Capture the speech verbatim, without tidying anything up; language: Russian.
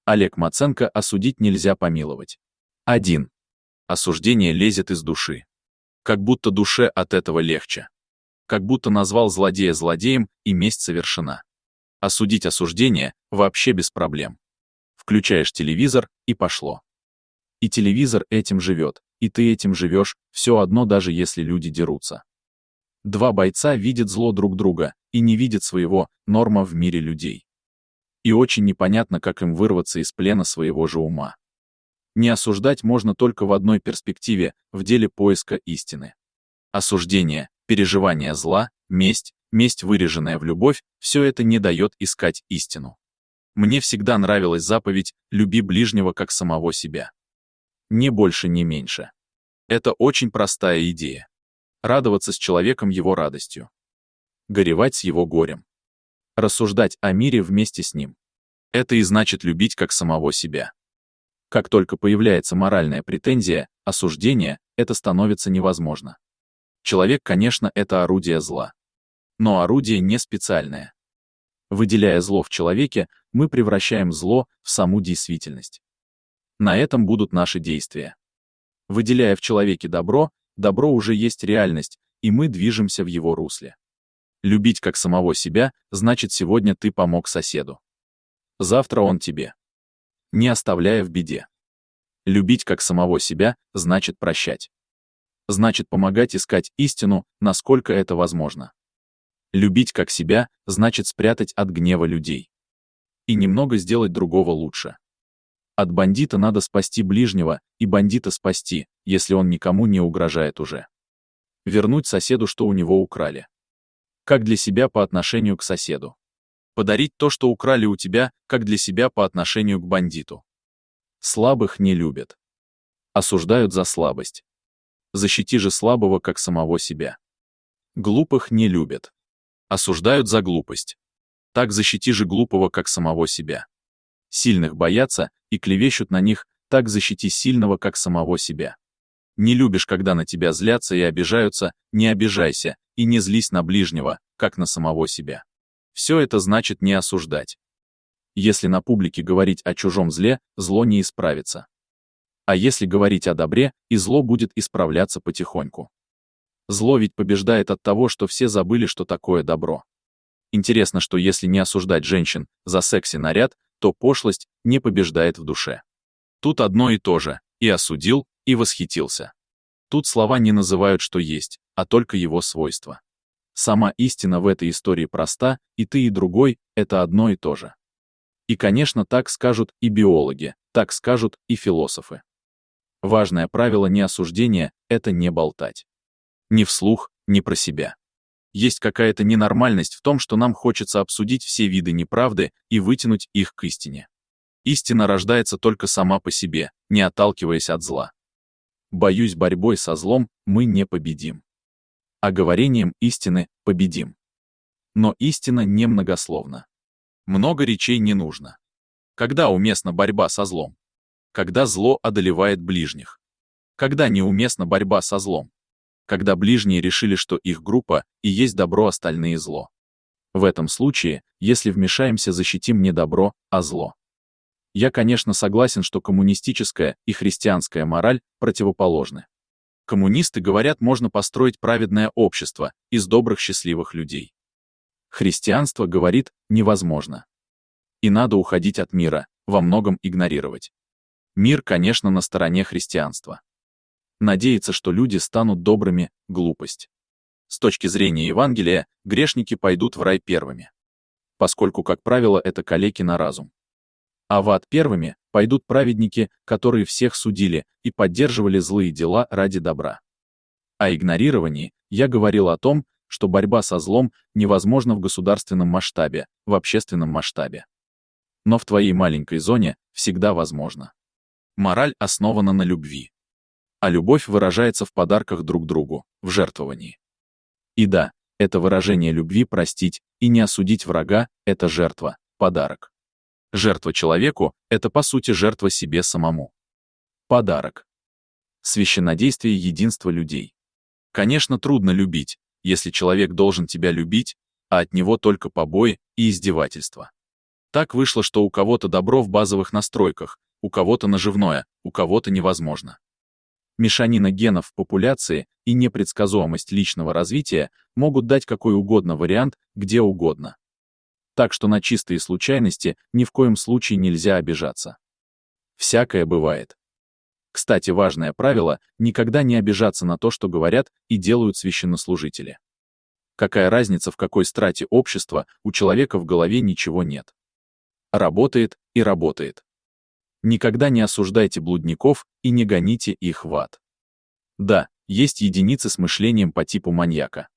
Олег Маценко. Осудить нельзя помиловать. один. Осуждение лезет из души. Как будто душе от этого легче. Как будто назвал злодея злодеем, и месть совершена. Осудить осуждение вообще без проблем. Включаешь телевизор, и пошло. И телевизор этим живет, и ты этим живешь, все одно, даже если люди дерутся. Два бойца видят зло друг друга и не видят своего, норма в мире людей. И очень непонятно, как им вырваться из плена своего же ума. Не осуждать можно только в одной перспективе, в деле поиска истины. Осуждение, переживание зла, месть, месть, выраженная в любовь, все это не дает искать истину. Мне всегда нравилась заповедь «люби ближнего как самого себя». Ни больше, ни меньше. Это очень простая идея. Радоваться с человеком его радостью. Горевать с его горем. Рассуждать о мире вместе с ним. Это и значит любить как самого себя. Как только появляется моральная претензия, осуждение, это становится невозможно. Человек, конечно, это орудие зла. Но орудие не специальное. Выделяя зло в человеке, мы превращаем зло в саму действительность. На этом будут наши действия. Выделяя в человеке добро, добро уже есть реальность, и мы движемся в его русле. Любить как самого себя, значит, сегодня ты помог соседу. Завтра он тебе. Не оставляя в беде. Любить как самого себя, значит прощать. Значит помогать искать истину, насколько это возможно. Любить как себя, значит спрятать от гнева людей. И немного сделать другого лучше. От бандита надо спасти ближнего, и бандита спасти, если он никому не угрожает уже. Вернуть соседу, что у него украли. Как для себя по отношению к соседу. Подарить то, что украли у тебя, как для себя по отношению к бандиту. Слабых не любят. Осуждают за слабость. Защити же слабого, как самого себя. Глупых не любят. Осуждают за глупость. Так защити же глупого, как самого себя. Сильных боятся и клевещут на них, так защити сильного, как самого себя. Не любишь, когда на тебя злятся и обижаются, не обижайся, и не злись на ближнего, как на самого себя. Все это значит не осуждать. Если на публике говорить о чужом зле, зло не исправится. А если говорить о добре, и зло будет исправляться потихоньку. Зло ведь побеждает от того, что все забыли, что такое добро. Интересно, что если не осуждать женщин за секси-наряд, то пошлость не побеждает в душе. Тут одно и то же, и осудил, и восхитился. Тут слова не называют, что есть, а только его свойства. Сама истина в этой истории проста, и ты, и другой — это одно и то же. И, конечно, так скажут и биологи, так скажут и философы. Важное правило неосуждения — это не болтать. Ни вслух, ни про себя. Есть какая-то ненормальность в том, что нам хочется обсудить все виды неправды и вытянуть их к истине. Истина рождается только сама по себе, не отталкиваясь от зла. Боюсь, борьбой со злом мы не победим. А говорением истины победим. Но истина не многословна. Много речей не нужно. Когда уместна борьба со злом? Когда зло одолевает ближних. Когда неуместна борьба со злом? Когда ближние решили, что их группа и есть добро, остальные зло. В этом случае, если вмешаемся, защитим не добро, а зло. Я, конечно, согласен, что коммунистическая и христианская мораль противоположны. Коммунисты говорят, можно построить праведное общество из добрых, счастливых людей. Христианство говорит, невозможно. И надо уходить от мира, во многом игнорировать. Мир, конечно, на стороне христианства. Надеяться, что люди станут добрыми — глупость. С точки зрения Евангелия, грешники пойдут в рай первыми. Поскольку, как правило, это калеки на разум. А в ад первыми пойдут праведники, которые всех судили и поддерживали злые дела ради добра. О игнорировании я говорил о том, что борьба со злом невозможна в государственном масштабе, в общественном масштабе. Но в твоей маленькой зоне всегда возможно. Мораль основана на любви. А любовь выражается в подарках друг другу, в жертвовании. И да, это выражение любви простить и не осудить врага — это жертва, подарок. Жертва человеку — это по сути жертва себе самому. Подарок. Священнодействие единства людей. Конечно, трудно любить, если человек должен тебя любить, а от него только побои и издевательства. Так вышло, что у кого-то добро в базовых настройках, у кого-то наживное, у кого-то невозможно. Мешанина генов в популяции и непредсказуемость личного развития могут дать какой угодно вариант где угодно. Так что на чистые случайности ни в коем случае нельзя обижаться. Всякое бывает. Кстати, важное правило — никогда не обижаться на то, что говорят и делают священнослужители. Какая разница, в какой страте общества, у человека в голове ничего нет. Работает и работает. Никогда не осуждайте блудников и не гоните их в ад. Да, есть единицы с мышлением по типу маньяка.